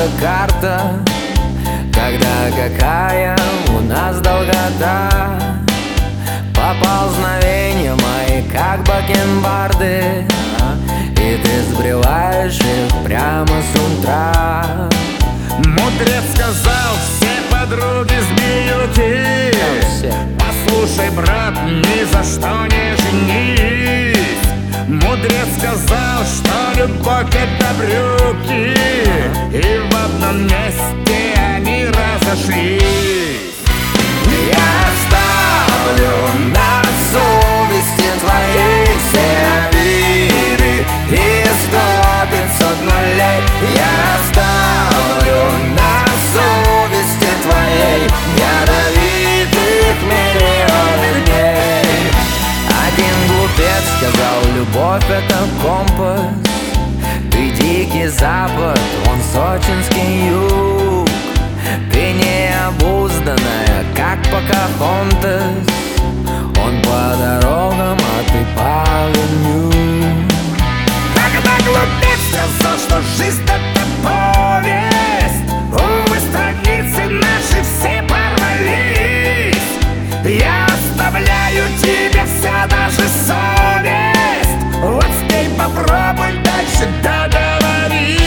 карта. Тогда какая у нас долгота? Поползновения мои, как бакенбарды, и ты сбриваешь их прямо с утра. Мудрец сказал, все подруги змеюки. Послушай, брат, ни за что не женись. Мудрец сказал, что любовь — это брюки, и в одном месте они разошлись. Я оставлю на совести твоей все обиды и 100-500 нулей. Я оставлю на совести твоей ядовитых миллионы дней. Один глупец сказал, любовь — это компас. Ты дикий запад, он сочинский юг. Ты необузданная, как Покахонтас. Он по дорогам, а ты по огню. Когда глупец сказал, что жизнь — это повесть, увы, страницы наши все порвались. Я оставляю тебе вся, даже совесть. Вот теперь попробуй дальше договорись.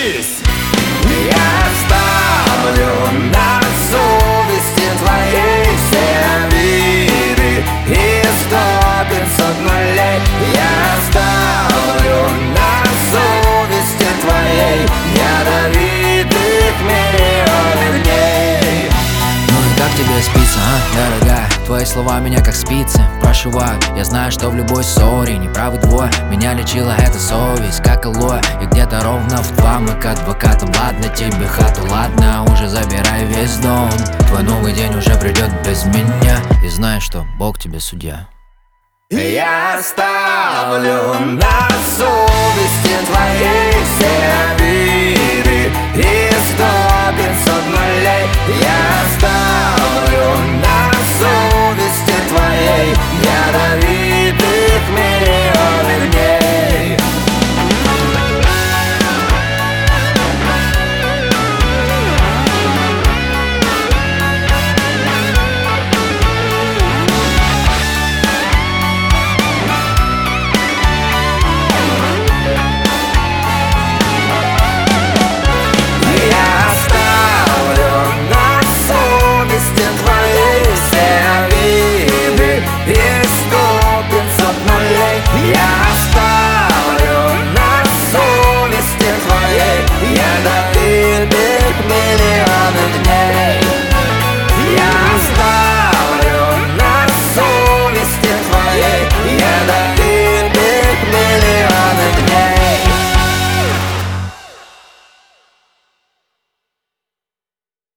Я оставлю на совести твоей все обиды и 100-500 нулей. Я оставлю на совести твоей ядовитых миллионы дней. Ну и как тебе спится, а, дорогая? Твои слова меня как спицы прошивают. Я знаю, что в любой ссоре неправы двое. Меня лечила эта совесть, как алоэ. И где-то ровно в 2 мы к адвокатам. Ладно тебе хату, ладно, уже забирай весь дом. Твой новый день уже придет без меня. И знай, что Бог тебе судья. Я оставлю на совести твоей все обиды и 100-500 нулей. Я оставлю на совести